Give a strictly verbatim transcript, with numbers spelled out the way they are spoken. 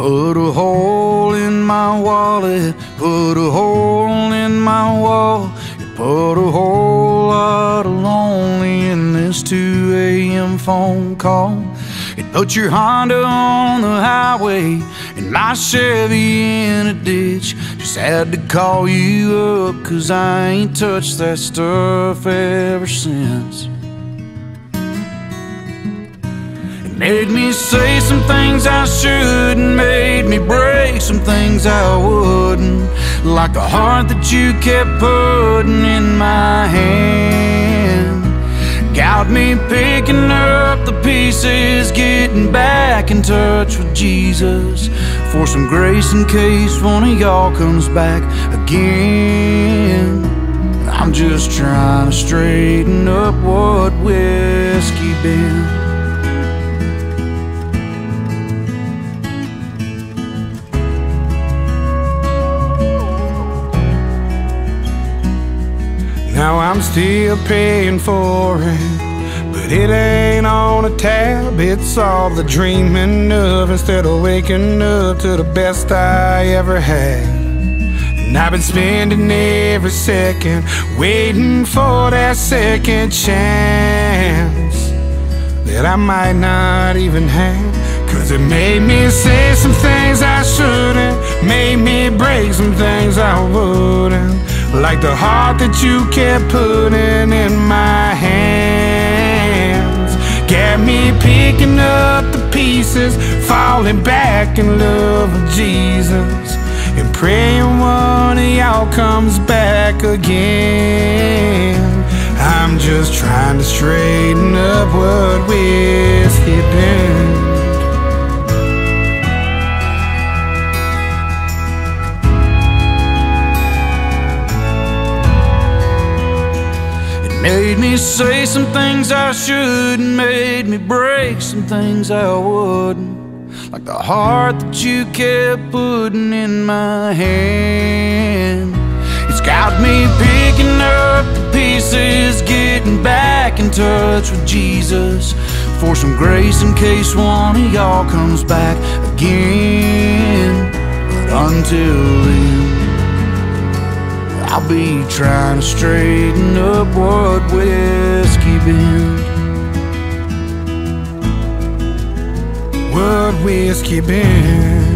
put a hole in my wallet, put a hole in my wall. You put a whole lot of lonely in this two A M phone call. You put your Honda on the highway and my Chevy in a ditch. Just had to call you up, 'cause I ain't touched that stuff ever since. It made me say some things I shouldn't, made me break some things I wouldn't, like the heart that you kept putting in my hand. Got me picking up the pieces, getting back in touch with Jesus, for some grace in case one of y'all comes back again. I'm just trying to straighten up what whiskey been. Now I'm still paying for it, but it ain't on a tab. It's all the dreaming of instead of waking up to the best I ever had. And I've been spending every second waiting for that second chance that I might not even have. 'Cause it made me say some things I shouldn't, made me break some things I wouldn't, like the heart that you kept putting in my hands. Got me picking up the pieces, falling back in love with Jesus, and praying one of y'all comes back again. I'm just trying to straighten up what whiskey been. Made me say some things I shouldn't, made me break some things I wouldn't, like the heart that you kept putting in my hand. It's got me picking up the pieces, getting back in touch with Jesus, for some grace in case one of y'all comes back again. But until then, I'll be trying to straighten up what whiskey been. What whiskey been?